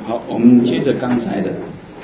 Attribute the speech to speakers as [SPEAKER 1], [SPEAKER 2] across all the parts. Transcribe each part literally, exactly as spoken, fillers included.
[SPEAKER 1] 好，我们接着刚才的。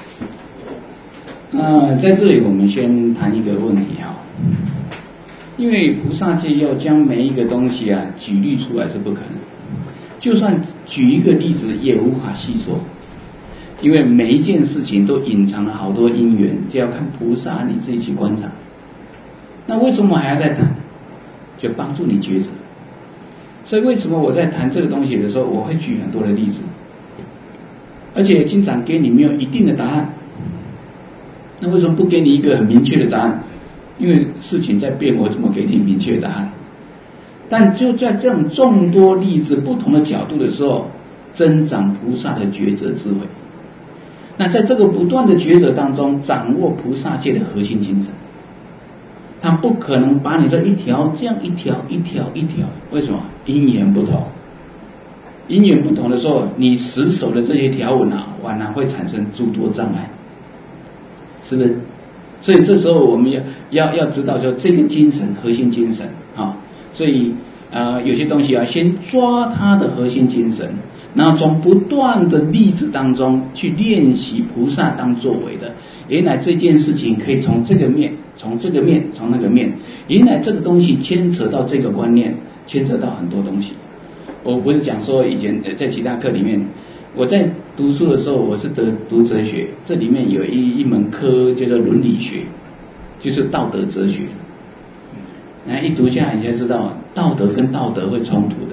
[SPEAKER 1] 那在这里我们先谈一个问题哈，因为菩萨界要将每一个东西啊举例出来是不可能，就算举一个例子也无法细说，因为每一件事情都隐藏了好多因缘，就要看菩萨你自己去观察。那为什么还要再谈？就帮助你抉择。所以为什么我在谈这个东西的时候，我会举很多的例子，而且经常给你没有一定的答案。那为什么不给你一个很明确的答案？因为事情在变，我怎么给你明确的答案？但就在这种众多例子不同的角度的时候，增长菩萨的抉择智慧。那在这个不断的抉择当中，掌握菩萨界的核心精神。他不可能把你这一条这样一条一条一条，为什么？因缘不同，因缘不同的时候，你死守的这些条文啊，往往会产生诸多障碍，是不是？所以这时候我们要要要知道，说这个精神核心精神啊，所以呃有些东西啊，先抓它的核心精神，然后从不断的例子当中去练习菩萨当作为的。原来这件事情可以从这个面，从这个面，从那个面，原来这个东西牵扯到这个观念，牵扯到很多东西。我不是讲说以前在其他课里面，我在读书的时候，我是得读哲学，这里面有一一门科叫做伦理学，就是道德哲学。那一读下来，你才知道道德跟道德会冲突的。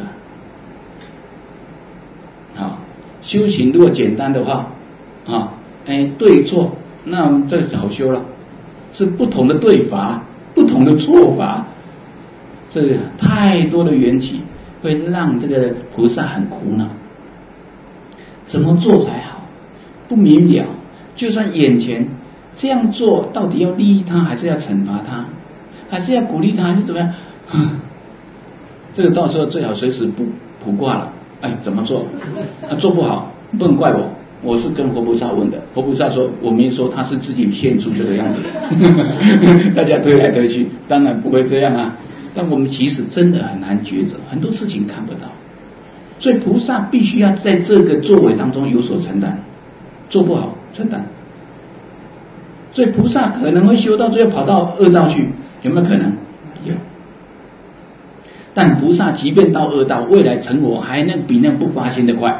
[SPEAKER 1] 啊，修行如果简单的话，啊，哎，对错。那这好修了，是不同的对法，不同的错法，这个太多的缘起会让这个菩萨很苦恼。怎么做才好？不明了。就算眼前这样做，到底要利益他，还是要惩罚他，还是要鼓励他，还是怎么样？这个到时候最好随时卜卜卦了。哎，怎么做？啊，做不好不能怪我。我是跟佛菩萨问的，佛菩萨说我没说，他是自己现出这个样子的。大家推来推去，当然不会这样啊。但我们其实真的很难抉择，很多事情看不到，所以菩萨必须要在这个作为当中有所承担，做不好承担。所以菩萨可能会修到最后跑到恶道去，有没有可能？有。但菩萨即便到恶道，未来成佛还能比那不发心的快。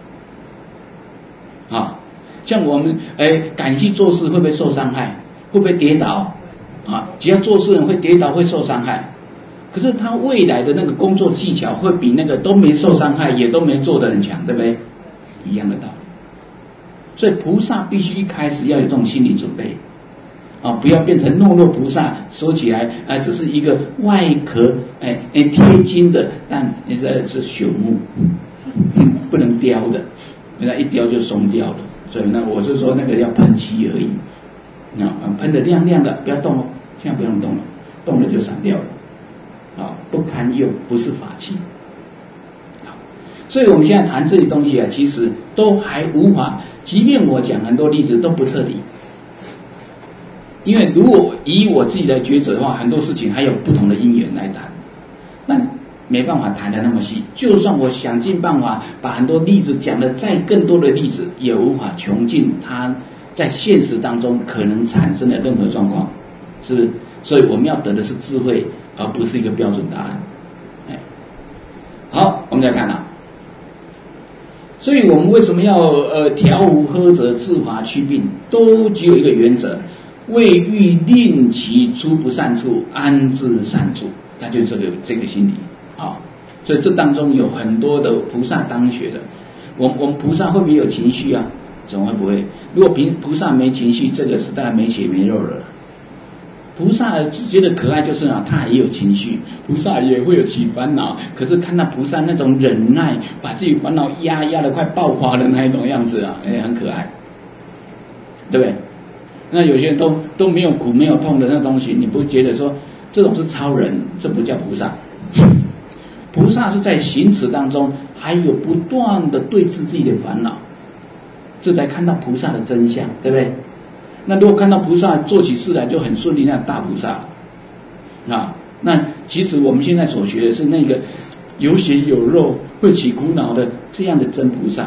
[SPEAKER 1] 啊，像我们哎敢去做事会不会受伤害？会不会跌倒？啊，只要做事人会跌倒会受伤害，可是他未来的那个工作技巧会比那个都没受伤害也都没做的人强，对不对？一样的道理。所以菩萨必须一开始要有这种心理准备啊，不要变成懦弱菩萨，说起来啊只是一个外壳哎哎贴金的，但你这是朽木，嗯，不能雕的。那一雕就松掉了，所以呢，我是说那个要喷漆而已，啊，喷得亮亮的，不要动哦，现在不用动了，动了就散掉了，啊，不堪用，不是法器。好，所以我们现在谈这些东西啊，其实都还无法，即便我讲很多例子都不彻底，因为如果以我自己的抉择的话，很多事情还有不同的因缘来谈，那没办法谈得那么细，就算我想尽办法把很多例子讲得再更多的例子，也无法穷尽它在现实当中可能产生的任何状况，是不是？所以我们要得的是智慧，而不是一个标准答案。哎，好，我们再看啊，所以我们为什么要呃调无呵责，治法祛病，都只有一个原则，为欲令其出不善处，安置善处，它就这个这个心理。啊，所以这当中有很多的菩萨当学的，我们我们菩萨会不会有情绪啊？怎么会不会？如果平菩萨没情绪，这个是当然没血没肉了。菩萨觉得可爱就是啊，他也有情绪，菩萨也会有起烦恼，可是看到菩萨那种忍耐，把自己烦恼压压得快爆发的那一种样子啊，哎，很可爱，对不对？那有些人都都没有苦没有痛的那东西，你不觉得说这种是超人？这不叫菩萨。菩萨是在行持当中还有不断的对峙自己的烦恼，这才看到菩萨的真相，对不对？那如果看到菩萨做起事来就很顺利，那大菩萨啊，那其实我们现在所学的是那个有血有肉会起苦恼的这样的真菩萨，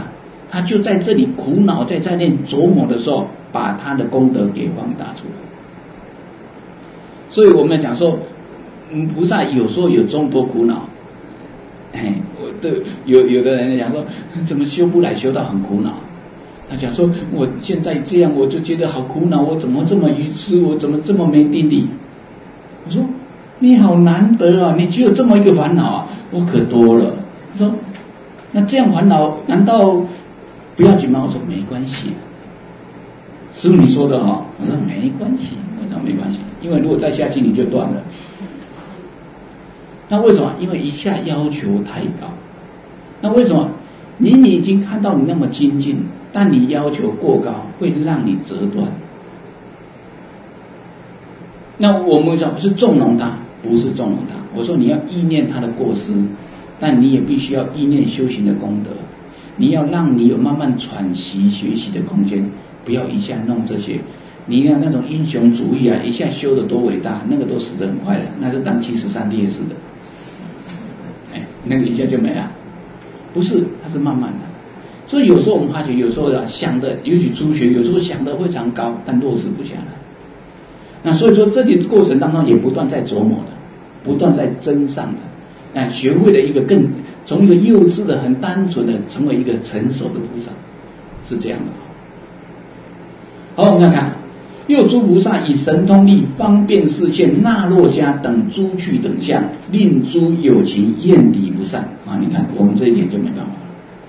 [SPEAKER 1] 他就在这里苦恼，在在那琢磨的时候，把他的功德给放大出来。所以我们讲说，嗯，菩萨有时候有众多苦恼，哎，我对有有的人讲说，怎么修不来，修到很苦恼。他讲说，我现在这样，我就觉得好苦恼，我怎么这么愚痴，我怎么这么没定力？我说，你好难得啊，你只有这么一个烦恼啊，我可多了。他说，那这样烦恼难道不要紧吗？我说没关系。师父你说的哈，我说没关系，我说没关系，因为如果再下去你就断了。那为什么？因为一下要求太高。那为什么？你你已经看到你那么精进，但你要求过高，会让你折断。那我们讲不是纵容他，不是纵容他。我说你要意念他的过失，但你也必须要意念修行的功德。你要让你有慢慢喘息学习的空间，不要一下弄这些。你看那种英雄主义啊，一下修得多伟大，那个都死得很快的，那是当七十三烈士的，哎，那个一下就没了。不是，它是慢慢的。所以有时候我们发觉，有时候啊想的，尤其初学，有时候想的非常高，但落实不下来。那所以说，这里过程当中也不断在琢磨的，不断在增上的，那学会了一个更从一个幼稚的、很单纯的，成为一个成熟的菩萨，是这样的。好，我们看看，又诸菩萨以神通力方便示现那洛迦等诸趣等相，令诸有情厌离不善啊！你看，我们这一点就没办法。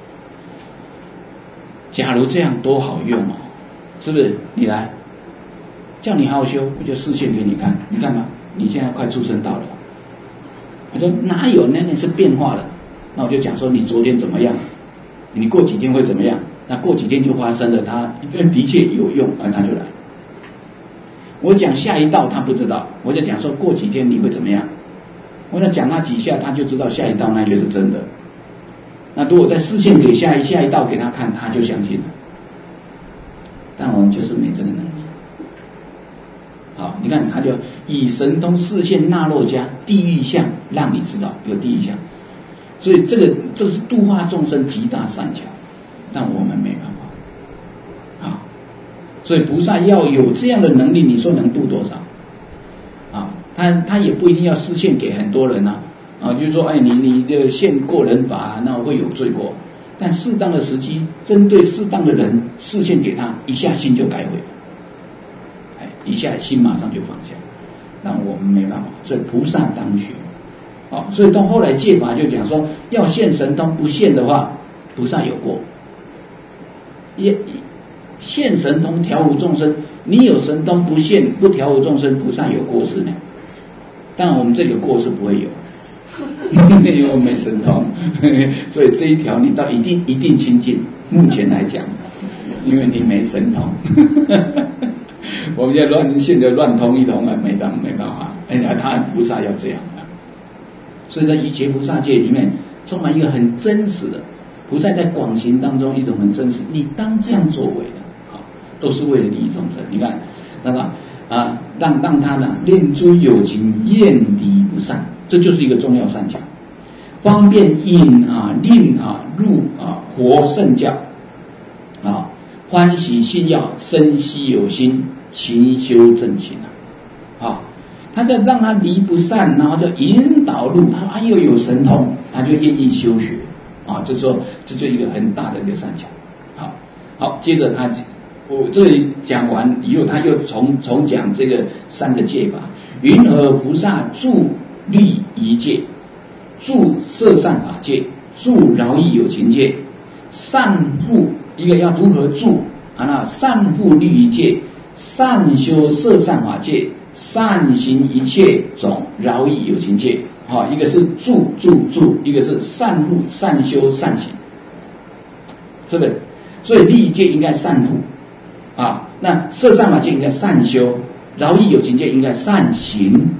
[SPEAKER 1] 假如这样多好用哦，是不是？你来，叫你好好修，我就示现给你看，你看吧，你现在快出生道了。我说哪有那那是变化的？那我就讲说你昨天怎么样，你过几天会怎么样？那过几天就发生了，他的确有用，啊，他就来。我讲下一道他不知道，我就讲说过几天你会怎么样，我要讲他几下，他就知道下一道那个是真的。那如果再示现给下一下一道给他看，他就相信了。但我们就是没这个能力。好，你看他就以神通示现那洛迦地狱相，让你知道有地狱相。所以这个这是度化众生极大善巧，但我们没办法。啊，所以菩萨要有这样的能力，你说能度多少？啊，他他也不一定要示现给很多人啊。啊，就是说，哎，你你这个现过人法，那会有罪过。但适当的时机，针对适当的人示现给他，一下心就改回了，哎，一下心马上就放下。那我们没办法，所以菩萨当学。哦，所以到后来戒法就讲说，要现神通，不现的话，菩萨有过。也现神通调伏众生，你有神通不现不调伏众生，菩萨有过失呢。当然我们这个过失不会有。因为我没神通，所以这一条你到一定一定清净。目前来讲，因为你没神通，我们要乱现在乱通一通啊，没办没办法。哎呀，他菩萨要这样啊。所以在一切菩萨界里面，充满一个很真实的菩萨在广行当中一种很真实，你当这样作为的，好，都是为了利益众生。你看，那个啊，让让他呢，令诸有情厌离不善。这就是一个重要善巧，方便引啊令啊入啊活圣教啊，欢喜信要生息有心，勤修正勤啊，啊，他在让他离不善，然后就引导入他，他又有神通，他就愿意修学啊，就是说这就一个很大的一个善巧。好，好，接着他我这里讲完以后，他又重重讲这个三个戒法，云何菩萨住律仪戒，住摄善法戒，住饶益有情戒，善护一个要如何住啊？那善护律仪戒，善修摄善法戒，善行一切种饶益有情戒。好，一个是住住住，一个是善护善修善行，是不是？所以律仪戒应该善护啊，那摄善法戒应该善修，饶益有情戒应该善行。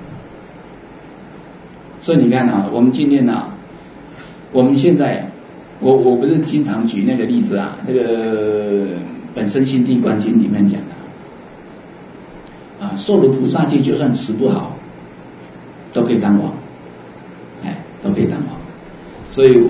[SPEAKER 1] 所以你看啊，我们今天啊，我们现在，我我不是经常举那个例子啊，这个本身心地观经里面讲的啊，受了菩萨戒，就算持不好，都可以当王，哎，都可以当王。所以我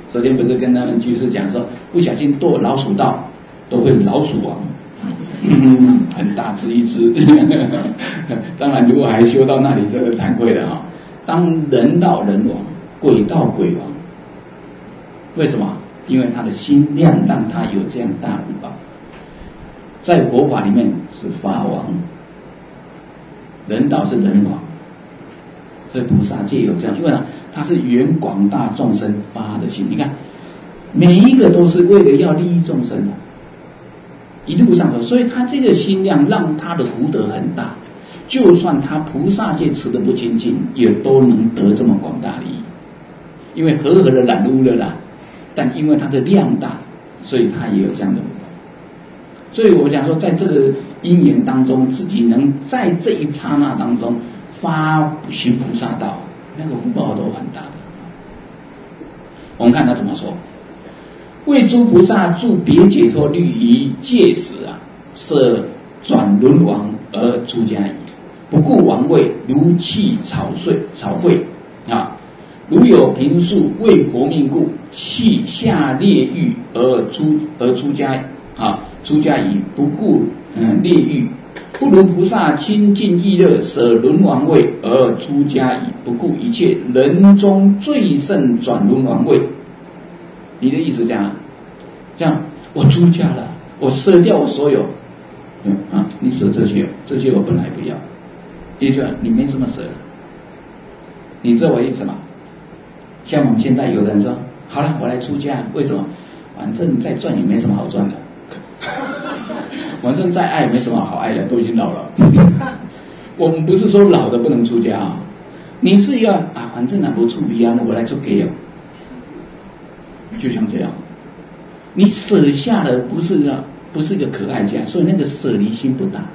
[SPEAKER 1] 昨天不是跟他们居士讲说，不小心堕老鼠道，都会老鼠王，嗯，很大只一只。当然，如果还修到那里，这个惭愧了啊。当人道人王，鬼道鬼王，为什么？因为他的心量让他有这样大福报。在佛法里面是法王，人道是人王，所以菩萨界有这样，因为呢，他是圆广大众生发的心。你看，每一个都是为了要利益众生的，一路上走，所以他这个心量让他的福德很大。就算他菩萨界持得不清净，也都能得这么广大利益。因为和合的染污了啦，但因为它的量大，所以他也有这样的福报。所以我讲说，在这个因缘当中，自己能在这一刹那当中发行菩萨道，那个福报都很大的。我们看他怎么说：为诸菩萨助别解脱律仪戒时啊，舍转轮王而出家矣。不顾王位，如弃草穗草会啊。如有贫术为佛命故，弃下列欲而出而出家啊，出家矣。不顾嗯列欲，不如菩萨清净意乐，舍轮王位而出家矣。不顾一切人中最胜转轮王位。你的意思这样？这样我出家了，我舍掉我所有，嗯啊，你舍这些，这些我本来不要。也就是你没什么舍，你知道我意思吗？像我们现在有的人说，好了，我来出家，为什么？反正再赚也没什么好赚的，反正再爱也没什么好爱的，都已经老了。我们不是说老的不能出家啊，你是一个啊，反正哪不出家呢，我来做给哦，就像这样，你舍下的不是啊，不是一个可爱家，所以那个舍离心不大。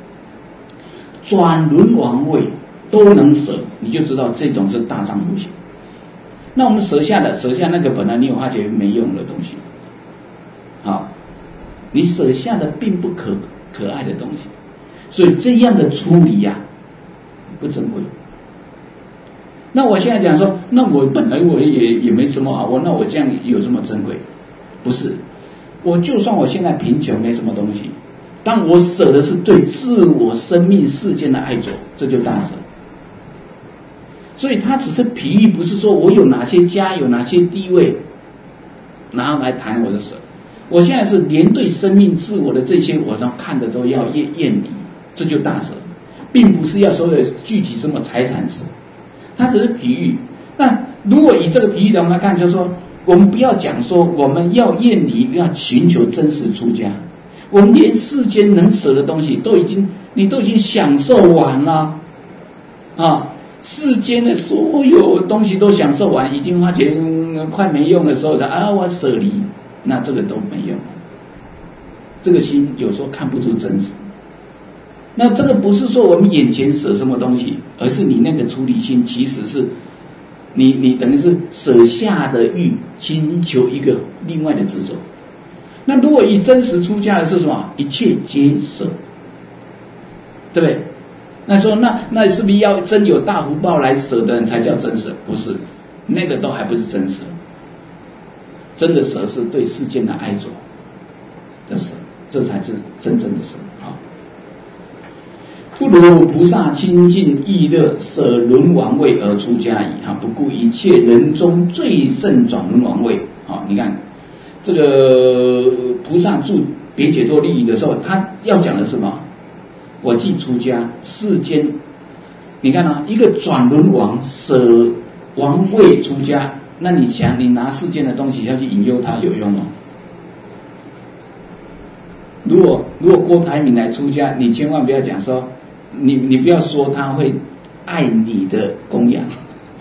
[SPEAKER 1] 转轮王位都能舍，你就知道这种是大丈夫型。那我们舍下的，舍下那个本来你有发觉没用的东西，好，你舍下的并不可可爱的东西，所以这样的处理呀、啊，不珍贵。那我现在讲说，那我本来我也也没什么好，我那我这样有什么珍贵？不是，我就算我现在贫穷没什么东西，当我舍的是对自我生命世间的爱着，这就大舍。所以他只是比喻，不是说我有哪些家有哪些地位，然后来谈我的舍。我现在是连对生命自我的这些，我都看的都要厌厌离，这就大舍，并不是要说的具体什么财产舍，它只是比喻。那如果以这个比喻来我们来看，就是说我们不要讲说我们要厌离，要寻求真实出家，我们连世间能舍的东西都已经，你都已经享受完了啊。世间的所有东西都享受完，已经发觉、嗯、快没用的时候，啊，我舍离，那这个都没用。这个心有时候看不出真实。那这个不是说我们眼前舍什么东西，而是你那个出离心，其实是你你等于是舍下的欲，寻求一个另外的执着。那如果以真实出家的是什么？一切皆舍，对不对？那说那那是不是要真有大福报来舍的人才叫真舍？不是，那个都还不是真舍。真的舍是对世间的爱着的舍，这才是真正的舍啊！不如菩萨清净意乐，舍轮王位而出家矣啊！不顾一切人中最胜转轮王位啊！你看这个菩萨住别解脱利益的时候，他要讲的是什么？我既出家，世间，你看啊，一个转轮王舍王位出家，那你想，你拿世间的东西要去引诱他，有用吗？如果如果郭台铭来出家，你千万不要讲说，你你不要说他会爱你的供养，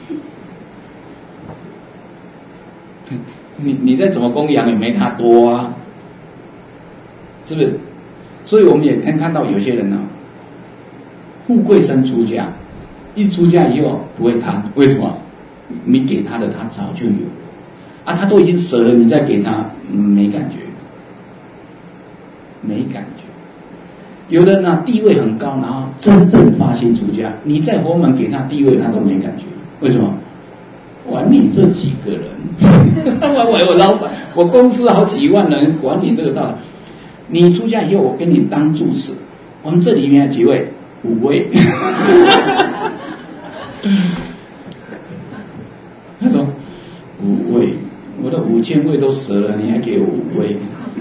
[SPEAKER 1] 你你再怎么供养也没他多啊，是不是？所以我们也能看到有些人呢、啊，富贵生出家，一出家以后不会贪，为什么？你给他的他早就有啊，他都已经舍了，你再给他、嗯、没感觉，没感觉。有的人呢、啊、地位很高，然后真正发心出家，你在佛门给他地位他都没感觉，为什么？ 管你这几个人，我我老板，我公司好几万人，管你这个道理。你出家以后，我给你当住持。我们这里面有几位？五位。他说五位，我的五千位都死了，你还给我五位？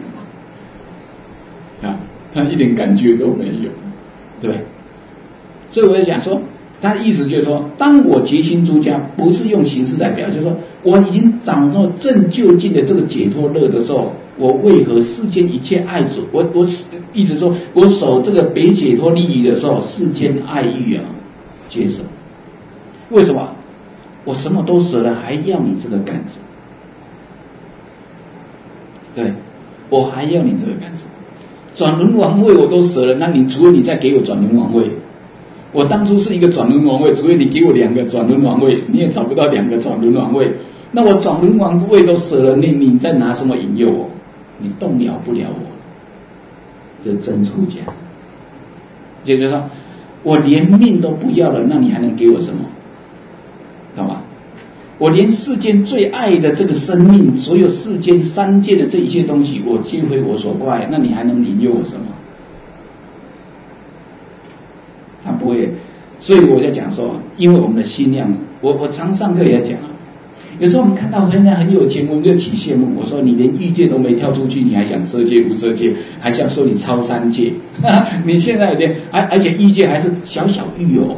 [SPEAKER 1] 啊，他一点感觉都没有，对不对？所以我就讲说，他的意思就是说，当我决心出家，不是用形式代表，就是说我已经掌握正究竟的这个解脱乐的时候，我为何世间一切爱主？我我一直说，我守这个北解脱利益的时候，世间爱欲啊，接受。为什么？我什么都舍了，还要你这个干子？对，我还要你这个干子？转轮王位我都舍了，那你除非你再给我转轮王位。我当初是一个转轮王位，除非你给我两个转轮王位，你也找不到两个转轮王位。那我转轮王位都舍了，你你再拿什么引诱我？你动摇不了我，这真出家。也就是说，我连命都不要了，那你还能给我什么？懂吧？我连世间最爱的这个生命，所有世间三界的这一切东西，我皆非我所挂碍，那你还能引诱我什么？他不会。所以我在讲说，因为我们的心量，我我常上课也讲啊，有时候我们看到人家很有钱，我们就起羡慕。我说你连欲界都没跳出去，你还想色界无色界，还想说你超三界？你现在连而而且欲界还是小小欲哦。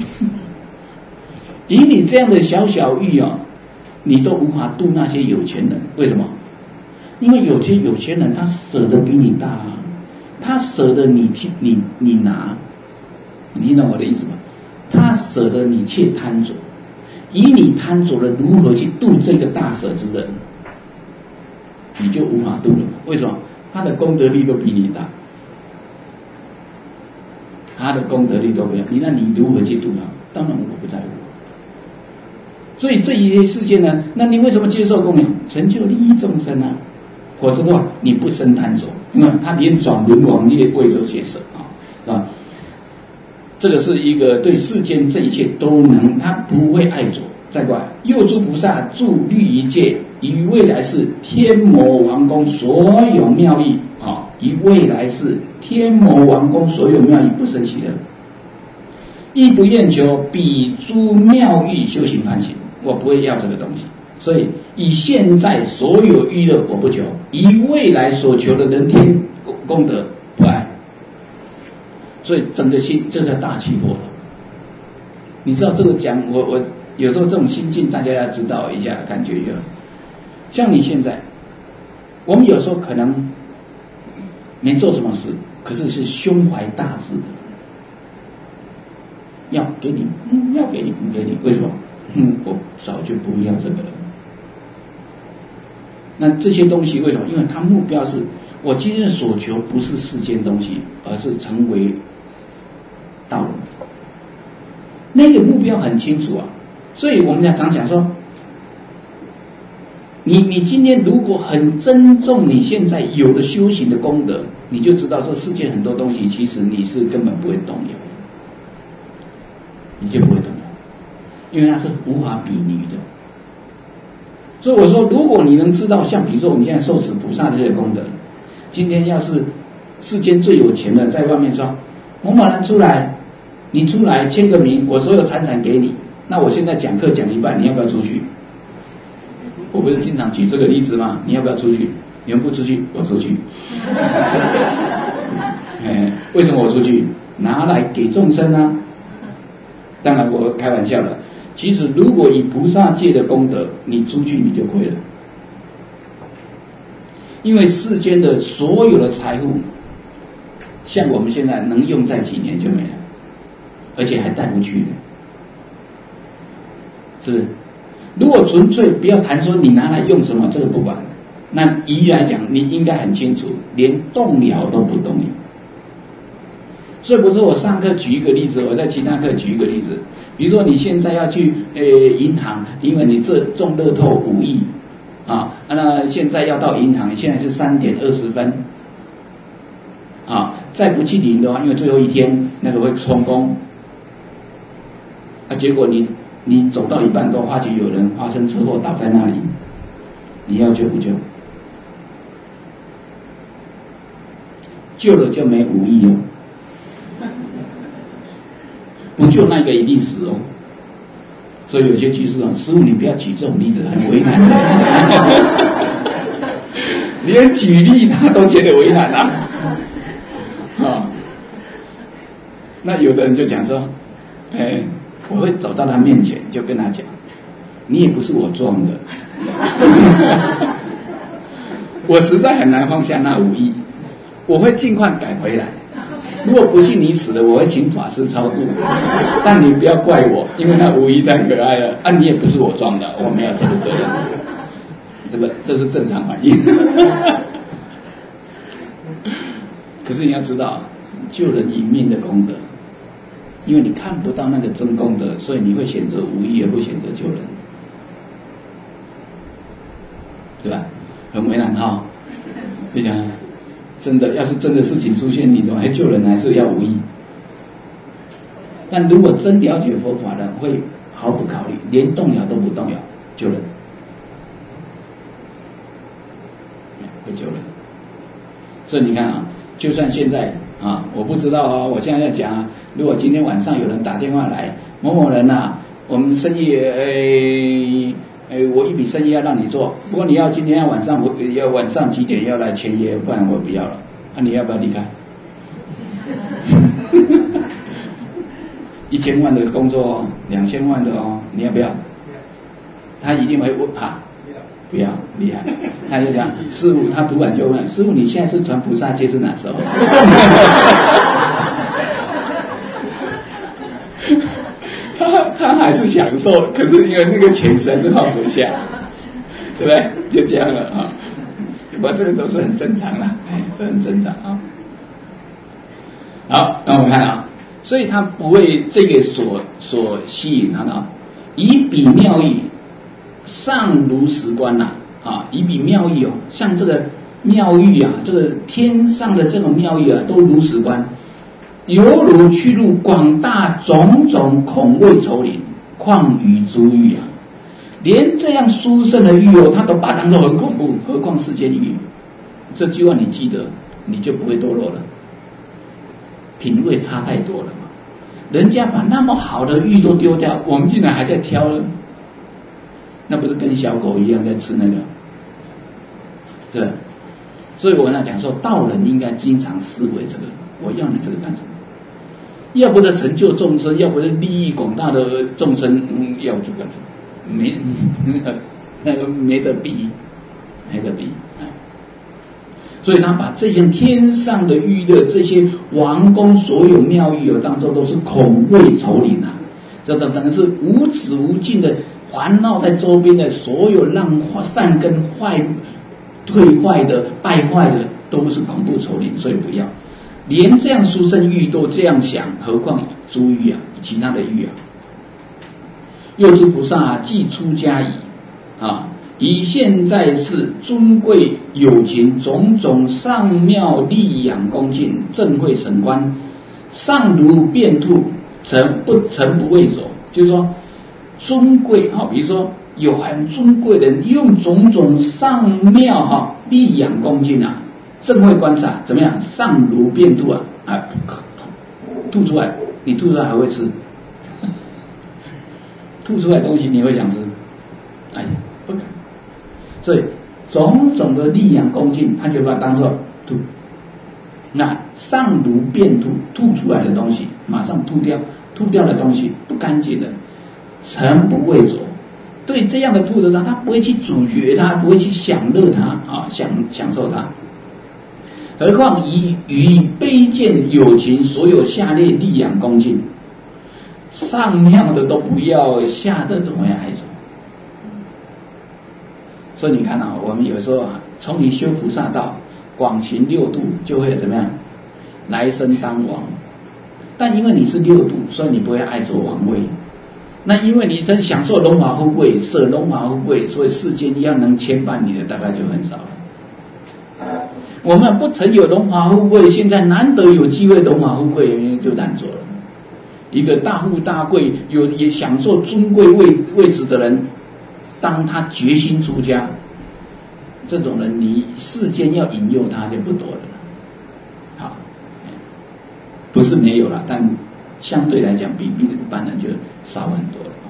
[SPEAKER 1] 以你这样的小小欲哦，你都无法度那些有钱人。为什么？因为有些有钱人他舍得比你大啊，他舍得你听你你拿，你听懂我的意思吗？他舍得你切贪着，以你贪着了，如何去度这个大舍之人？你就无法度了。为什么？他的功德力都比你大，他的功德力都比你，那你如何去度他？当然我不在乎。所以这一些事件呢，那你为什么接受供养？成就利益众生啊，否则的话你不生贪着，因为他连转轮王业位都接受啊，是吧？这个是一个对世间这一切都能，他不会爱着。再过来，右诸菩萨住律仪界，于未来世天魔王宫所有妙义啊，于未来世天魔王宫所有妙义不生喜乐，亦不愿求彼诸妙义修行梵行。我不会要这个东西，所以以现在所有欲乐我不求，以未来所求的人天功德不爱。所以整个心这是大气魄了。你知道这个讲，我我有时候这种心境大家要知道一下，感觉一下。像你现在，我们有时候可能没做什么事，可是是胸怀大志的，要给你，嗯，要给你，不给你，为什么？嗯，我早就不要这个了。那这些东西为什么？因为他目标是我今天所求不是世间东西，而是成为道人。那个目标很清楚啊，所以我们常讲说，你你今天如果很珍重你现在有的修行的功德，你就知道这世界很多东西其实你是根本不会动摇，你就不会动摇。因为它是无法比拟的。所以我说，如果你能知道，像比如说我们现在受持菩萨的这些功德，今天要是世间最有钱的在外面说某某人出来，你出来签个名，我所有财产给你，那我现在讲课讲一半，你要不要出去？我不是经常举这个例子吗？你要不要出去？你们不出去，我出去。哎，为什么我出去？拿来给众生啊。当然我开玩笑了，其实如果以菩萨界的功德，你出去你就亏了，因为世间的所有的财富，像我们现在能用在几年就没了，而且还带不去，是不是？如果纯粹不要谈说你拿来用什么，这个不管，那依来讲你应该很清楚，连动摇都不动摇。所以不是我上课举一个例子，我在其他课举一个例子，比如说你现在要去呃银行，因为你这中乐透五亿啊，那现在要到银行，现在是三点二十分啊，再不去领的话，因为最后一天那个会充公啊，结果你你走到一半都发觉有人发生车祸倒在那里，你要救不救？救了就没无益哦，不救那个一定死哦。所以有些居士说：“师父，你不要举这种例子，很为难。”连举例他都觉得为难啊！啊，那有的人就讲说：“哎，我会走到他面前，就跟他讲，你也不是我撞的，我实在很难放下那无意，我会尽快改回来。如果不信你死了，我会请法师超度，但你不要怪我，因为那无意太可爱了啊！你也不是我撞的，我没有这个责任。这个这是正常反应。可是你要知道，救人一命的功德，因为你看不到那个真功德，所以你会选择无意而不选择救人，对吧？很为难哈。你想，真的要是真的事情出现，你怎么还救人？还是要无意？但如果真了解佛法的，会毫不考虑，连动摇都不动摇，救人，会救人。所以你看啊，就算现在啊，我不知道啊，我现在在讲啊，如果今天晚上有人打电话来，某某人啊，我们生意诶诶，我一笔生意要让你做，不过你要今天要晚上要晚上几点要来签约，不然我不要了。那、啊、你要不要离开？一千万的工作哦，两千万的哦，你要不要？他一定会问啊，不要，厉害。他就讲师父，他突然就问师父，你现在是传菩萨戒是哪时候？他他还是享受，可是因为那个钱实在是放不下，对不对？就这样了啊。不过这个都是很正常的，哎，这很正常啊。好，那我们看啊，所以他不为这个所所吸引他的，以彼妙义，上如实观呐，啊，以彼妙义哦，像这个妙义啊，这个天上的这种妙义啊，都如实观，犹如去入广大种种恐畏愁林，况于诸欲啊。连这样殊胜的欲哦，他都把它当作很恐怖，何况世间欲？这句话你记得，你就不会堕落了。品味差太多了嘛，人家把那么好的欲都丢掉，我们竟然还在挑了，那不是跟小狗一样在吃那个？是，所以我跟他讲说，道人应该经常思维这个，我要你这个干什么？要不是成就众生，要不是利益广大的众生，嗯，要就干什么？没那个没得比，没得比。所以他把这些天上的欲乐，这些王宫所有妙欲当中都是恐畏愁林啊，这等等是无止无尽的环绕在周边的所有让善根坏退坏的败坏的都是恐怖愁林，所以不要。连这样殊胜欲都这样想，何况诸欲啊，其他的欲啊。又诸菩萨既出家矣啊，以现在世尊贵有情种种上妙利养恭敬正慧神观，上如变兔，诚不诚不畏走。就是说尊贵哈，比如说有很尊贵的人用种种上妙哈利养恭敬啊，正慧观察怎么样？上如变兔啊，啊吐出来，你吐出来还会吃？吐出来的东西你会想吃？哎，不敢。所以种种的利养恭敬，他就把它当作吐。那上如变吐，吐出来的东西马上吐掉，吐掉的东西不干净的，诚不畏着。对这样的吐的他，他不会去咀嚼它，不会去享乐它啊，享享受它。何况以与卑贱有情所有下列利养恭敬，上妙的都不要，下的怎么样爱着？所以你看啊，我们有时候啊，从你修菩萨道，广行六度，就会怎么样？来生当王。但因为你是六度，所以你不会爱着王位。那因为你真享受荣华富贵，舍荣华富贵，所以世间要能牵绊你的大概就很少了。我们不曾有荣华富贵，现在难得有机会荣华富贵，就难做了。 一个大富大贵、有也享受尊贵位位置的人，当他决心出家，这种人你世间要引诱他就不多了。好，不是没有了，但相对来讲比比一般人就少很多了。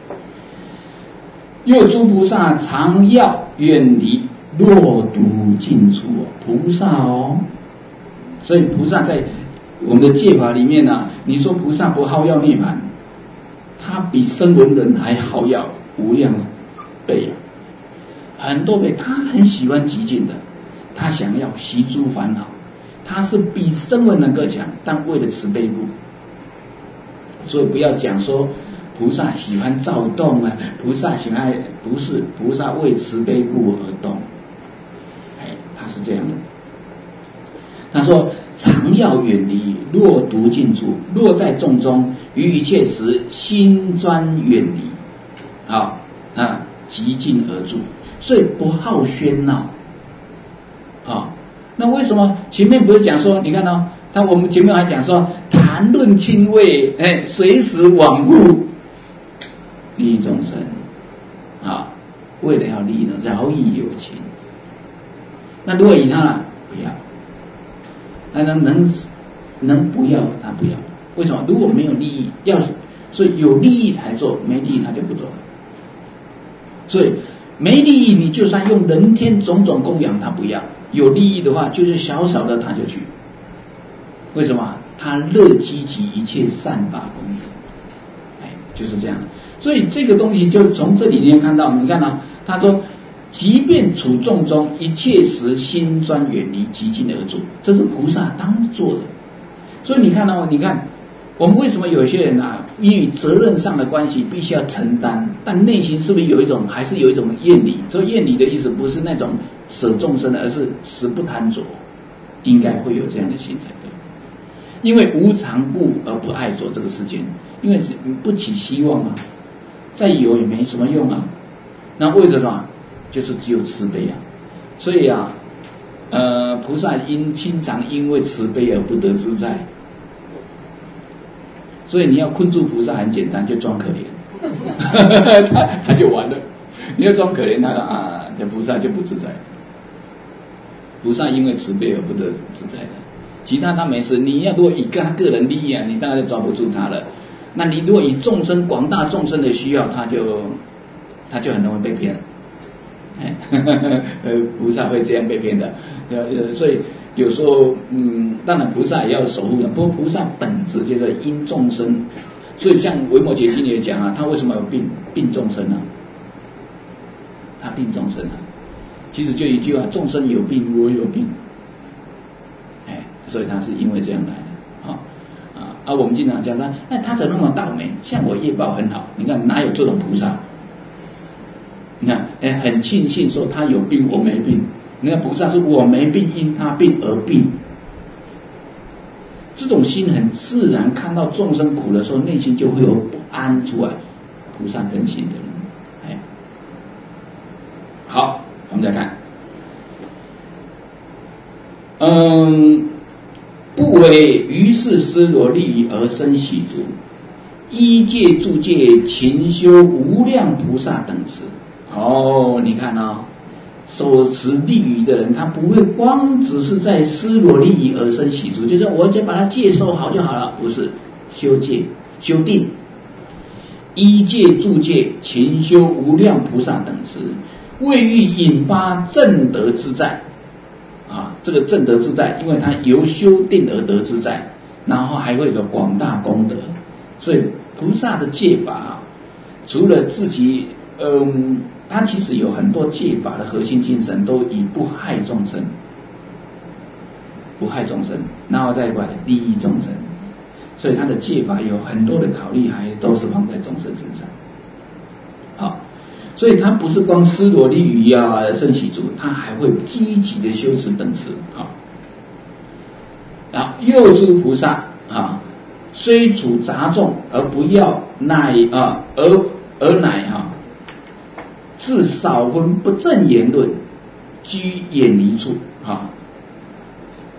[SPEAKER 1] 又诸菩萨常要远离，若独尽处。菩萨哦，所以菩萨在我们的戒法里面呢、啊，你说菩萨不好要涅槃，他比声闻人还好要无量倍啊，很多倍。他很喜欢极尽的，他想要息诸烦恼，他是比声闻人更强，但为了慈悲故。所以不要讲说菩萨喜欢躁动啊，菩萨喜欢，不是，菩萨为慈悲故而动。哎，他是这样的。他说常要远离，若独尽处，若在众中，于一切时心专远离。好啊，极静而住，所以不好喧闹。好，那为什么前面不是讲说，你看到、哦、他我们前面还讲说谈论亲慰，哎，随时往护利益众生啊，为了要利益呢，饶益有情。那如果以他了，不要。那能能能不要他不要？为什么？如果没有利益，要所以有利益才做，没利益他就不做了。所以没利益，你就算用人天种种供养，他不要；有利益的话，就是小小的他就去。为什么？他乐积极一切善法功德，哎，就是这样。所以这个东西就从这里面看到，你看啊，他说，即便处众中，一切时心专远离，极静而住，这是菩萨当做的。所以你看到、哦，你看我们为什么有些人啊，因为责任上的关系必须要承担，但内心是不是有一种，还是有一种厌离？所以厌离的意思不是那种舍众生的，而是实不贪着，应该会有这样的心才对。因为无常故而不爱着这个世间，因为不起希望啊，再有也没什么用啊。那为了什么？就是只有慈悲啊。所以啊，呃，菩萨因经常因为慈悲而不得自在。所以你要困住菩萨很简单，就装可怜，他他就完了。你要装可怜，他啊，这菩萨就不自在。菩萨因为慈悲而不得自在的。其他他没事，你要如果以他个人利益啊，你当然就抓不住他了。那你如果以众生广大众生的需要，他就他就很容易被骗了。呃，菩萨会这样被骗的，呃，所以有时候，嗯，当然菩萨也要守护的，不过菩萨本质就是因众生，所以像维摩诘经也讲啊，他为什么有病病众生呢、啊？他病众生啊，其实就一句话，众生有病，我有病。所以他是因为这样来的啊啊啊！我们经常讲说，那他怎么那么倒霉？像我业报很好，你看哪有这种菩萨？你看，哎，很庆幸说他有病，我没病。你看菩萨是我没病，因他病而病，这种心很自然，看到众生苦的时候，内心就会有不安出来。菩萨根性的人，哎，好，我们再看，嗯。不为于是施罗利益而生喜足，依戒住戒勤修无量菩萨等持。哦，你看哦，手持利益的人，他不会光只是在施罗利益而生喜足，就是我只把他戒收好就好了，不是修戒修定，依戒住戒勤修无量菩萨等持，为欲引发正德之在。啊，这个正德自在，因为他由修定而得自在，然后还会有广大功德。所以菩萨的戒法、啊，除了自己，嗯，他其实有很多戒法的核心精神都以不害众生，不害众生，然后再过来利益众生。所以他的戒法有很多的考虑，还都是放在众生身上。好。所以他不是光施罗利于啊生喜足，他还会积极的修持等持啊。然后又诸菩萨啊，虽处杂众而不要乃啊，而而乃啊，自少分不正言论，居远离处啊。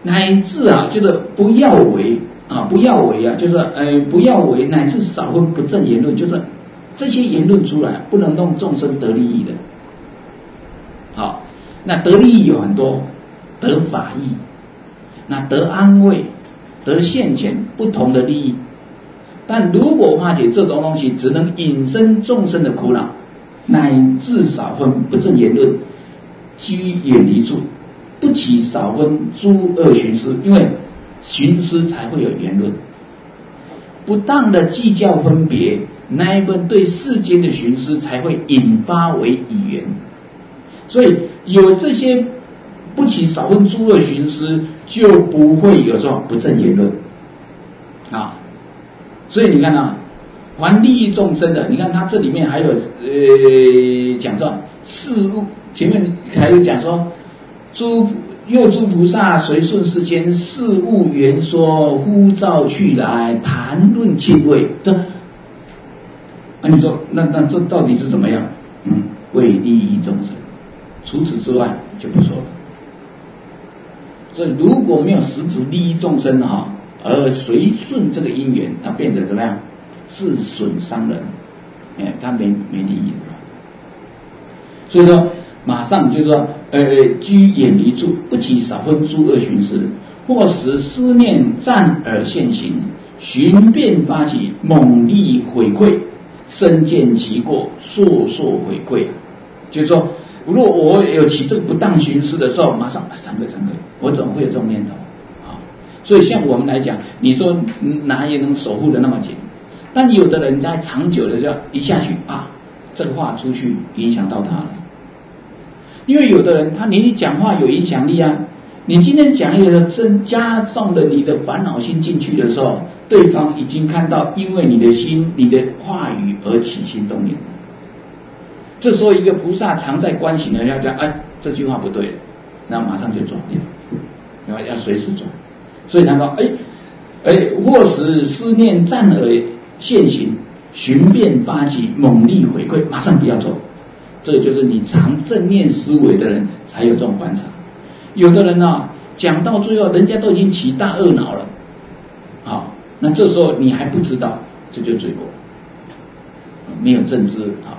[SPEAKER 1] 乃至啊，就是不要为啊，不要为啊，就是呃不要为，乃至少分不正言论，就是这些言论出来不能让众生得利益的。好，那得利益有很多，得法益，那得安慰，得现前不同的利益。但如果化解这种东西，只能引生众生的苦恼，乃至少分不正言论，居远离处。不起少分诸恶寻思，因为寻思才会有言论。不当的计较分别，那一份对世间的寻思才会引发为语言。所以有这些不起少分诸恶寻思，就不会有什么不正言论啊。所以你看啊，还利益众生的，你看他这里面还有呃讲说事物，前面还有讲说。诸又诸菩萨随顺世间事物缘说，呼召去来，谈论亲味。这，啊，你说那那这到底是怎么样？嗯，为利益众生。除此之外就不说了。所以如果没有实质利益众生哈，而随顺这个因缘，它变成怎么样？自损伤人，哎，他没没利益。所以说。马上就是说，呃，居远离处，不起少分诸恶寻思，或使思念暂而现行，寻变发起，猛力回馈，深见其过，烁烁回馈。就是说，如果我有起这个不当寻思的时候，马上惭愧惭愧，我怎么会有这种念头啊？所以像我们来讲，你说哪也能守护的那么紧？但有的人在长久的就一下去啊，这个话出去影响到他了。因为有的人他你讲话有影响力啊，你今天讲一个增加重了你的烦恼心进去的时候，对方已经看到因为你的心你的话语而起心动念。这时候一个菩萨常在观行的要讲，哎，这句话不对了，那马上就转掉，然后要随时转。所以他说，哎哎，或使思念暂而现行，寻变发起，猛力回馈，马上不要做。这就是你常正念思维的人才有这种观察。有的人啊，讲到最后，人家都已经起大恶恼了，好，那这时候你还不知道，这就罪过，没有正知啊。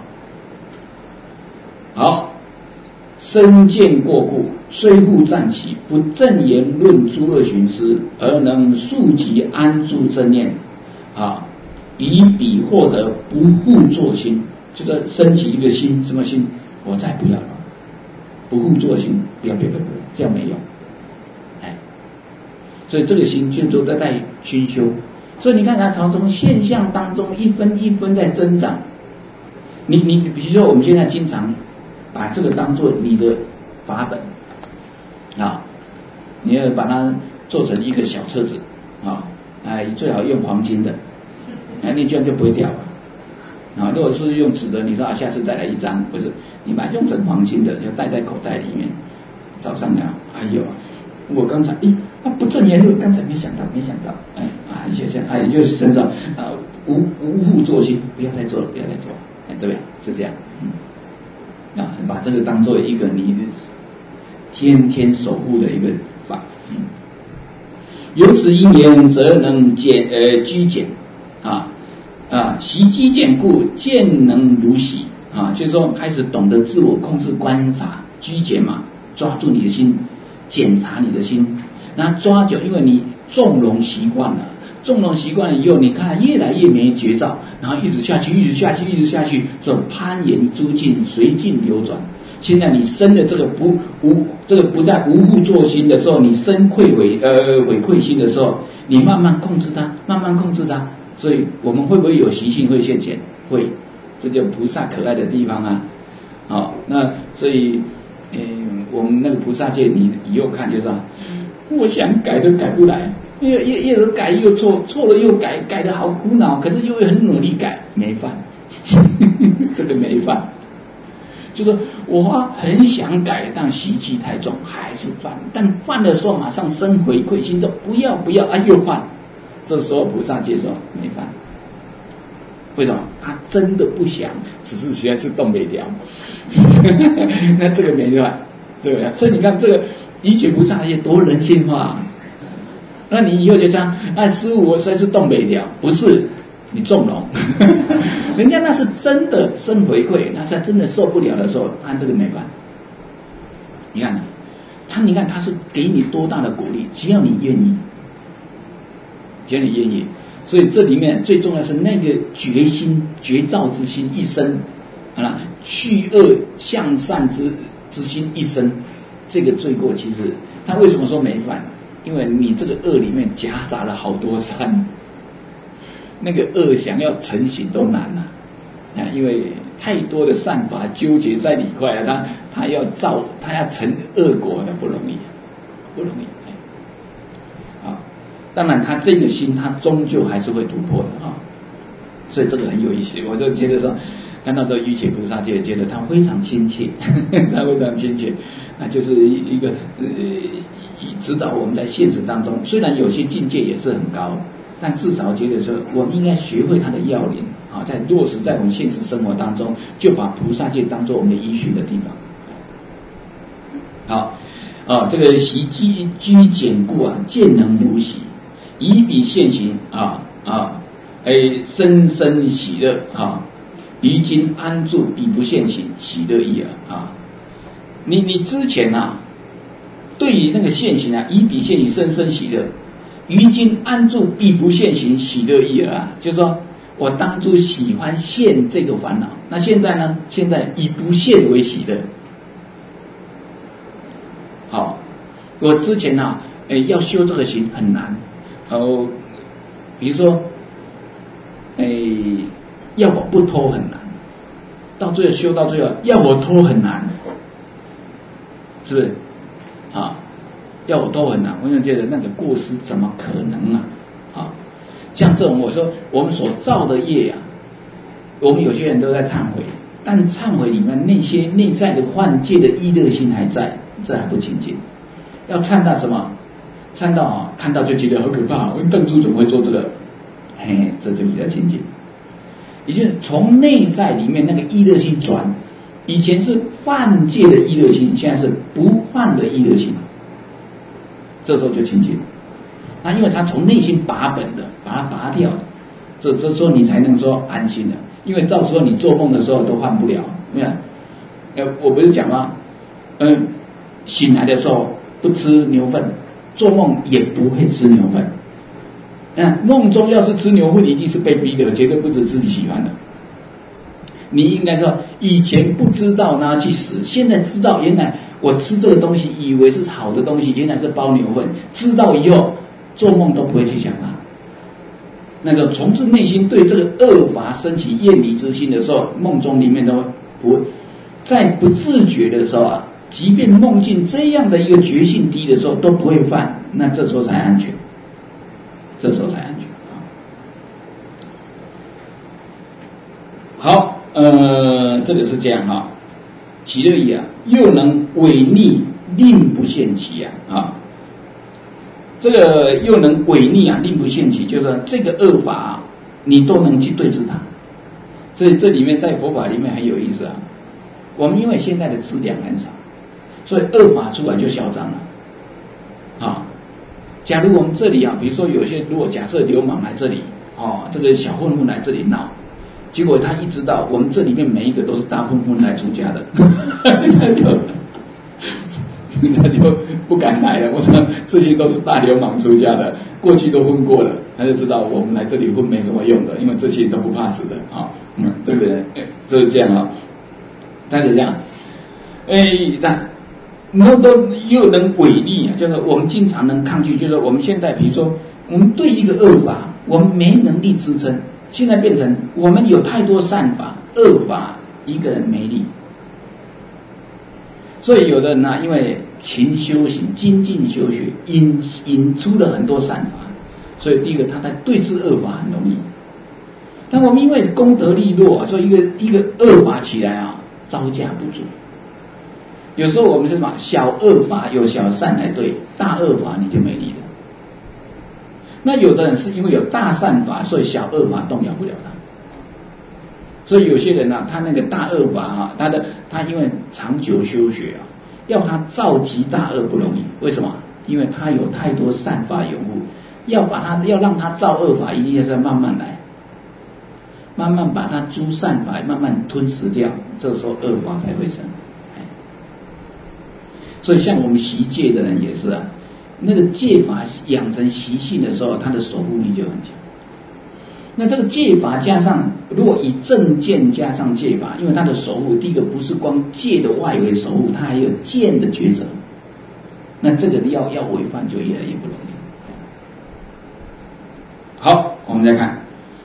[SPEAKER 1] 好，身见过故，虽复暂起，不正言论诸恶寻思，而能速即安住正念啊，以彼获得不护作心。就是升起一个心，什么心？我再不要了，不护作心，不要不要不要，这样没用，哎，所以这个心就都在在熏修。所以你看它从现象当中一分一分在增长。你你比如说我们现在经常把这个当做你的法本啊，你要把它做成一个小册子啊，哎，最好用黄金的，哎，你这样就不会掉了。啊，如果是用纸的，你说啊，下次再来一张，不是，你把它用成黄金的，要带在口袋里面。早上讲，哎呦，我刚才，咦，啊，不正言论，刚才没想到，没想到，哎啊，一些些，哎，就是身上啊，无无复作心，不要再做了，不要再做了，哎，对不对？是这样，嗯，啊，把这个当做一个你天天守护的一个法，嗯，由此因缘，则能减呃居减啊。啊，习积减故，见能如习啊，就是说开始懂得自我控制、观察、居减嘛，抓住你的心，检查你的心。那抓久，因为你纵容习惯了，纵容习惯了以后，你看越来越没觉照，然后一直下去，一直下去，一直下去，这种攀岩诸境，随境流转。现在你生的这个不无这个不在无复作心的时候，你生愧回呃回馈心的时候，你慢慢控制它，慢慢控制它。所以我们会不会有习性会现前？会，这就菩萨可爱的地方啊！好，那所以，嗯，我们那个菩萨界，你以后看就是，我想改都改不来，又又又改又错，错了又改，改得好苦恼，可是又很努力改，没犯，这个没犯。就是我很想改，但习气太重，还是犯。但犯的时候马上生回馈心，就不要不要啊，又犯。这时候菩萨界说没犯，为什么？他真的不想，只是实在是动不了。那这个没犯，对不对？所以你看这个一觉菩萨界多人性化那你以后就这样，哎，师父我实在是动不了，不是你纵容，人家那是真的生回馈，那是真的受不了的时候，按这个没办法。你看他，你看他是给你多大的鼓励，只要你愿意，只要你愿意。所以这里面最重要是那个决心、觉照之心一生，啊，去恶向善之之心一生，这个罪过其实他为什么说没犯？因为你这个恶里面夹杂了好多善，那个恶想要成型都难啊，啊，因为太多的善法纠结在里块啊，他他要造，他要成恶果，那不容易，不容易。啊，当然他这个心，他终究还是会突破的啊，所以这个很有意思。我就觉得说，看到这瑜伽菩萨戒，觉得他非常亲切，他非常亲切，那就是一个呃。指导我们在现实当中，虽然有些境界也是很高，但至少觉得说，我们应该学会它的要领啊，在落实在我们现实生活当中，就把菩萨戒当作我们的依循的地方。好啊，这个习居居简固啊，见能如喜，以彼现行啊啊，哎，深深喜乐啊，于今安住彼不现行，喜乐意耳啊。你你之前啊。对于那个现行啊，以彼现行，深深喜乐。于今安住彼不现行，喜乐意耳啊。就是说我当初喜欢现这个烦恼，那现在呢？现在以不现为喜乐。好，我之前啊，哎，要修这个行很难。然后，比如说，哎，要我不脱很难，到最后修到最后，要我脱很难，是不是？啊，要我都很难，我就觉得那个过失怎么可能啊？啊，像这种我说我们所造的业啊，我们有些人都在忏悔，但忏悔里面那些内在的幻界的意乐心还在，这还不清净。要忏到什么？忏到啊，看到就觉得好可怕，我邓珠怎么会做这个？嘿，这就比较清净。也就是从内在里面那个意乐心转。以前是犯戒的意乐心，现在是不犯的意乐心，这时候就清净。那因为他从内心拔本的，把它拔掉的，这这时候你才能说安心的。因为到时候你做梦的时候都犯不了，你看，呃，我不是讲吗？嗯，醒来的时候不吃牛粪，做梦也不会吃牛粪。嗯，梦中要是吃牛粪，一定是被逼的，绝对不是自己喜欢的。你应该说，以前不知道拿去死，现在知道，原来我吃这个东西，以为是好的东西，原来是包牛粪。知道以后，做梦都不会去想它。那个从自内心对这个恶法升起厌离之心的时候，梦中里面都不会，在不自觉的时候啊，即便梦境这样的一个觉性低的时候都不会犯，那这时候才安全，这时候才安全。好。呃，这个是这样哈，喜乐意啊，又能违逆，令不现其啊啊，这个又能违逆啊，令不现其，就是说这个恶法、啊、你都能去对治它。所以这里面在佛法里面很有意思啊。我们因为现在的资粮很少，所以恶法出来就嚣张了啊。假如我们这里啊，比如说有些如果假设流氓来这里哦，这个小混混来这里闹。结果他一知道我们这里面每一个都是大混混来出家的，他就他就不敢来了。我说这些都是大流氓出家的，过去都混过了，他就知道我们来这里混没什么用的，因为这些都不怕死的啊。嗯，这个就是这样啊，他就这样。哎，那那都又能违逆啊，就是我们经常能抗拒，就是我们现在比如说我们对一个恶法，我们没能力支撑。现在变成我们有太多善法，恶法一个人没力，所以有的人呢、啊，因为勤修行、精进修学，引引出了很多善法，所以第一个他在对治恶法很容易。但我们因为功德力弱，所以一个一个恶法起来啊，招架不住。有时候我们是什么小恶法有小善来对，大恶法你就没力了。那有的人是因为有大善法，所以小恶法动摇不了他。所以有些人啊，他那个大恶法啊，他的他因为长久修学啊，要他造极大恶不容易。为什么？因为他有太多善法拥护， 要把它要让它造恶法，一定要是慢慢来，慢慢把它诸善法慢慢吞噬掉，这个时候恶法才会生。所以像我们习戒的人也是啊，那个戒法养成习性的时候，他的守护力就很强。那这个戒法加上，如果以正见加上戒法，因为它的守护，第一个不是光戒的外围守护，它还有见的抉择。那这个要要违反就越来越不容易。好，我们再看。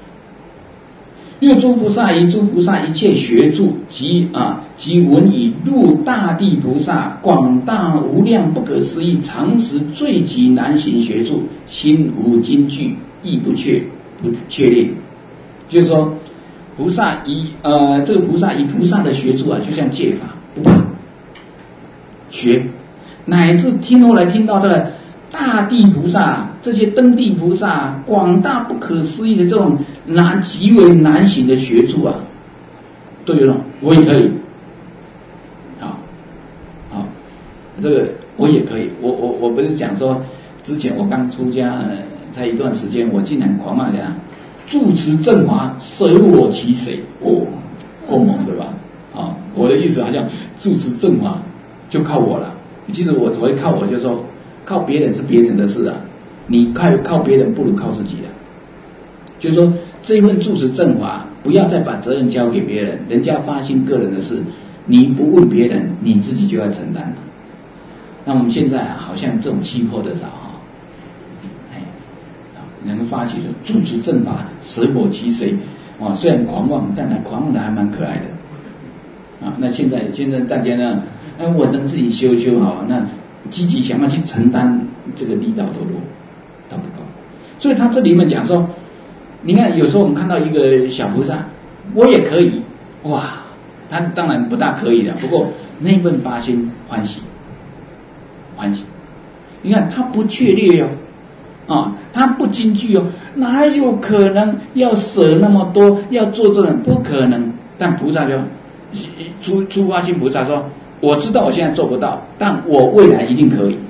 [SPEAKER 1] 又诸菩萨以诸菩萨一切学处及啊及闻以入大地菩萨广大无量不可思议常识最极难行学处，心无惊惧，亦不确不确裂。就是说，菩萨以呃这个菩萨以菩萨的学处啊，就像戒法，不怕学，乃至听后来听到这个大地菩萨、这些登地菩萨广大不可思议的这种难极为难行的学处啊，都有种我也可以，好，好，这个我也可以。我我我不是讲说，之前我刚出家才一段时间，我竟然狂骂讲住持正法，舍我其谁？哦，够猛对吧？啊，我的意思好像住持正法就靠我了。其实我只会靠我，就是说。靠别人是别人的事啊，你靠靠别人不如靠自己的。就是说，这一份住持正法，不要再把责任交给别人，人家发心个人的事，你不问别人，你自己就要承担了。那我们现在啊，好像这种气魄的少啊，哎，能发起说住持正法，舍我其谁啊？虽然狂妄，但他狂妄的还蛮可爱的啊。那现在现在大家呢，哎，我能自己修修好，那。积极想要去承担这个力道都弱，都不够，所以他这里面讲说，你看有时候我们看到一个小菩萨，我也可以，哇，他当然不大可以的，不过那份发心欢喜，欢喜，你看他不确裂哦，啊，他不惊惧哦，哪有可能要舍那么多，要做这种不可能，但菩萨就出出发心菩萨说。我知道我现在做不到，但我未来一定可以，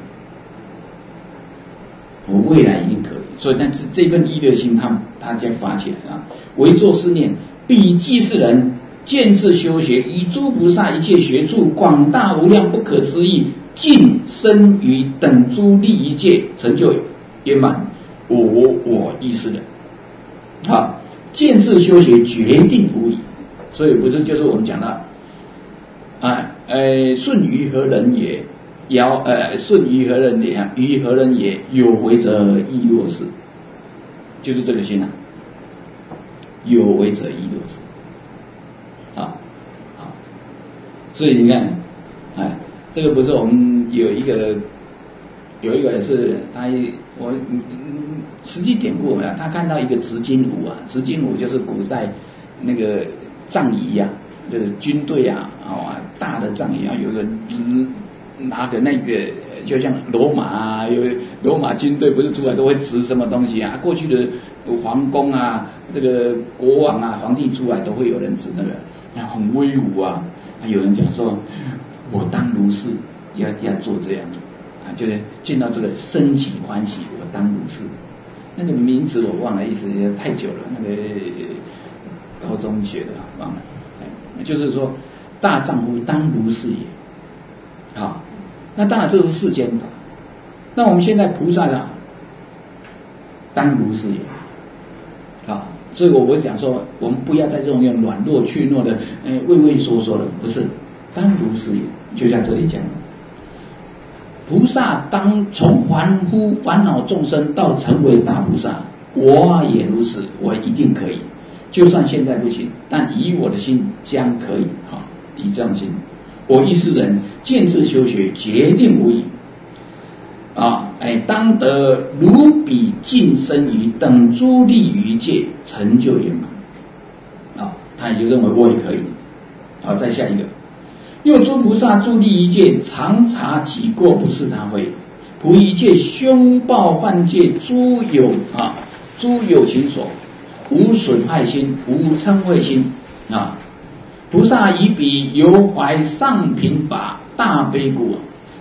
[SPEAKER 1] 我未来一定可以。所以，但是这份依乐心他，他他将发起来啊，唯作是念：彼济世人见智修学，以诸菩萨一切学处广大无量不可思议，尽生于等诸利益界，成就圆满。我我亦是人。好，见智修学决定无疑。所以不是就是我们讲的。啊，呃，顺于何人也？尧，呃，顺于何人也？于何人也？有为者亦若是，就是这个心啊。有为者亦若是，啊，好，所以你看，哎，这个不是我们有一个有一个也是他我嗯实际典故啊，他看到一个执金吾啊，执金吾就是古代那个仗仪呀。就是军队啊，啊，大的仗义啊，有个拿个那个，就像罗马啊，有罗马军队不是出来都会执什么东西啊？过去的皇宫啊，这个国王啊，皇帝出来都会有人执那个，啊，很威武啊。有人讲说，我当如是，要要做这样啊，就是见到这个生起欢喜，我当如是。那个名词我忘了，意思太久了，那个高中学的忘了。就是说，大丈夫当如是也，啊，那当然这是世间法。那我们现在菩萨啊，当如是也，啊，所以我我讲说，我们不要再用用软弱怯懦的，呃，畏畏缩缩的，不是，当如是也。就像这里讲的，菩萨当从凡夫烦恼众生到成为大菩萨，我也如此，我一定可以。就算现在不行，但以我的心将可以。好，以这样心，我亦是人，见智修学，决定无疑。啊，哎，当得如彼尽生于等诸利于界，成就圆满。啊，他也就认为我也可以。好，再下一个，又诸菩萨诸利于界，常察己过，不是他非。普一切凶暴犯戒，诸有啊，诸有情所。无损害心，无嗔恚心啊！菩萨以彼犹怀上品法大悲故，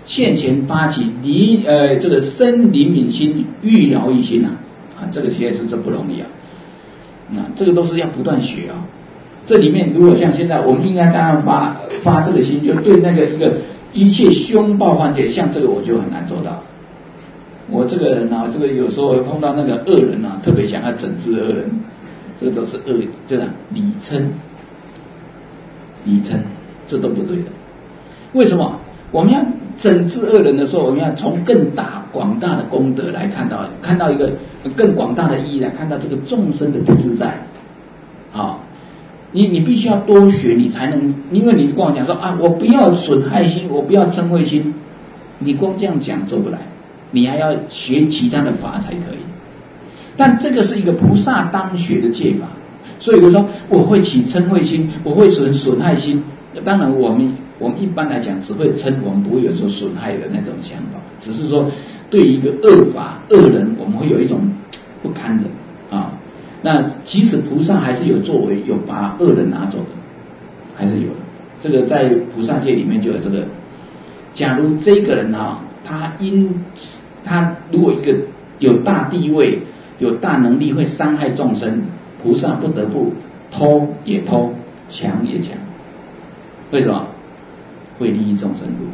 [SPEAKER 1] 现前发起离呃这个生灵悯心，欲饶益心啊啊，这个其实是不容易啊，那这个都是要不断学啊。这里面如果像现在，我们应该当然发发这个心，就对那个一个一切凶暴犯戒，像这个我就很难做到。我这个人啊，这个有时候碰到那个恶人啊，特别想要整治恶人，这个都是恶，这样理嗔，理嗔，这都不对的。为什么？我们要整治恶人的时候，我们要从更大广大的功德来看到，看到一个更广大的意义来看到这个众生的不自在啊。你你必须要多学，你才能，因为你跟我讲说啊，我不要损害心，我不要嗔恚心，你光这样讲做不来，你还要学其他的法才可以。但这个是一个菩萨当学的戒法，所以我说我会起嗔恚心，我会损损害心。当然我们我们一般来讲只会嗔，我们不会有说损害的那种想法，只是说对于一个恶法恶人，我们会有一种不堪的啊。那即使菩萨还是有作为，有把恶人拿走的，还是有的。这个在菩萨界里面就有这个。假如这个人啊，他因他如果一个有大地位、有大能力，会伤害众生，菩萨不得不偷也偷，抢也抢。为什么？为利益众生路，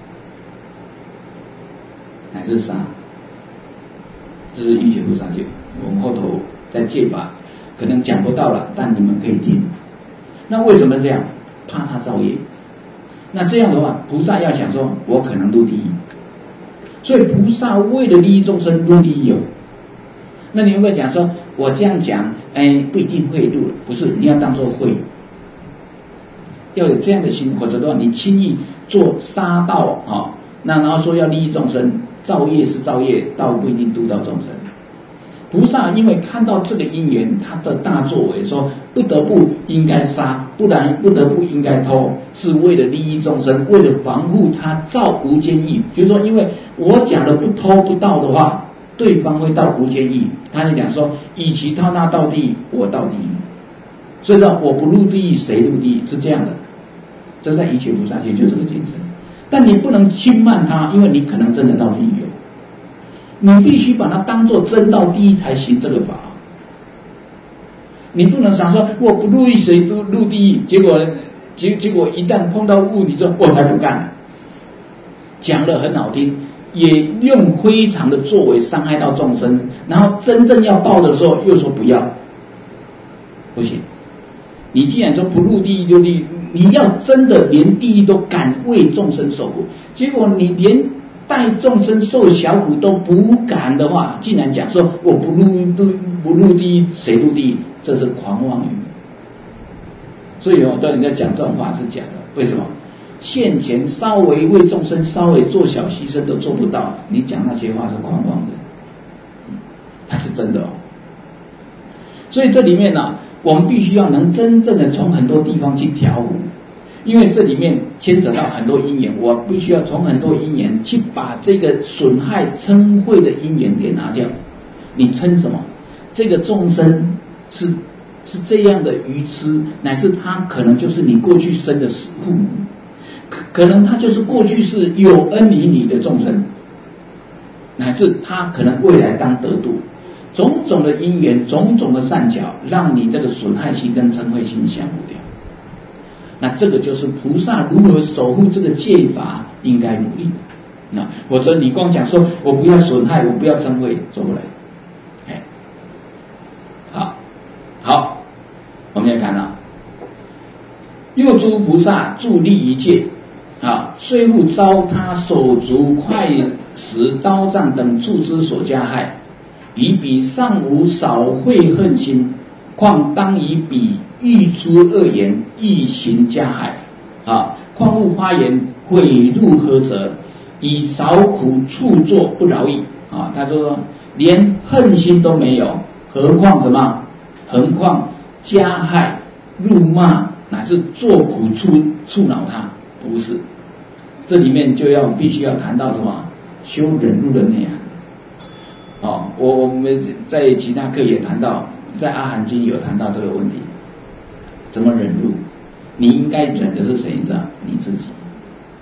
[SPEAKER 1] 乃至杀。这是一切菩萨戒，我们后头在戒法可能讲不到了，但你们可以听。那为什么这样？怕他造业。那这样的话，菩萨要想说，我可能入地狱，所以菩萨为了利益众生入地狱。那你会不会讲说，我这样讲，哎，不一定会入？不是，你要当作会，要有这样的心，否则的话，你轻易做杀道啊，那然后说要利益众生，造业是造业，道不一定度到众生。菩萨因为看到这个因缘，他的大作为说不得不应该杀，不然不得不应该偷，是为了利益众生，为了防护他造无间狱。就是说，因为我讲的不偷不盗的话，对方会到无间狱，他就讲说，与其他他到地狱，我到地狱。所以说，我不入地狱，谁入地狱？是这样的。这在一切菩萨界就这个精神。但你不能轻慢他，因为你可能真的到地狱。你必须把它当作真到地狱才行这个法，你不能想说我不入狱谁都入地狱，结果结结果一旦碰到物理之后，我才不干。讲得很好听，也用非常的作为伤害到众生，然后真正要报的时候又说不要，不行。你既然说不入地狱就地狱，你要真的连地狱都敢为众生受苦，结果你连带众生受小苦都不敢的话，竟然讲说我不入不不入地狱，谁入地狱？这是狂妄语。所以我对人家讲这种话是假的。为什么？现前稍微为众生稍微做小牺牲都做不到，你讲那些话是狂妄的，它是真的哦。所以这里面呢、啊，我们必须要能真正的从很多地方去调伏。因为这里面牵扯到很多因缘，我必须要从很多因缘去把这个损害嗔恚的因缘给拿掉。你嗔什么？这个众生是是这样的愚痴，乃至他可能就是你过去生的父母，可能他就是过去是有恩于你的众生，乃至他可能未来当得度，种种的因缘，种种的善巧，让你这个损害心跟嗔恚心相互掉。那这个就是菩萨如何守护这个戒法应该努力的。那否则你光讲说我不要损害，我不要嗔恚，做不来。哎，好，好，我们来看啊，右诸菩萨助利于戒啊，虽复遭他手足、快石、刀杖等诸之所加害，以彼尚无少恚恨心，况当以彼欲出恶言，易行加害啊！况勿发言，毁入何则？以少苦处作不饶益啊！他说连恨心都没有，何况什么？何况加害、辱骂，乃至做苦触触恼他？不是，这里面就要必须要谈到什么？修忍辱的内涵。哦，我我们在其他课也谈到，在阿含经有谈到这个问题。怎么忍辱？你应该忍的是谁？你知道？你自己。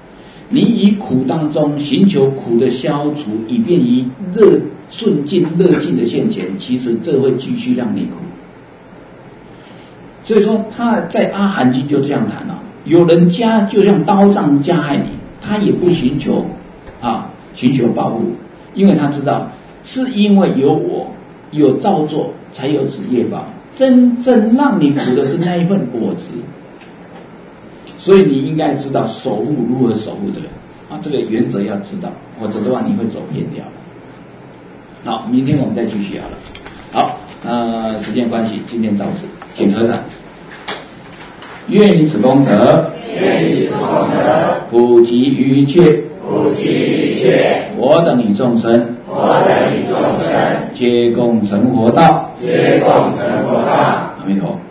[SPEAKER 1] 你以苦当中寻求苦的消除，以便于乐顺境乐境的现前，其实这会继续让你苦。所以说他在阿含经就这样谈了，有人加就像刀杖加害你，他也不寻求啊寻求报复，因为他知道是因为有我有造作才有此业报，真正让你苦的是那一份果子。所以你应该知道守护如何守护这个啊，这个原则要知道，否则的话你会走偏掉。好，明天我们再继续好了。好，呃，时间关系，今天到此，请合掌。愿以此功德，
[SPEAKER 2] 愿以此功德，
[SPEAKER 1] 普及于一切，
[SPEAKER 2] 普及于一切，
[SPEAKER 1] 我等与众生，
[SPEAKER 2] 我等与众生，
[SPEAKER 1] 皆共成佛道，
[SPEAKER 2] 皆共成佛道。
[SPEAKER 1] 阿弥陀佛。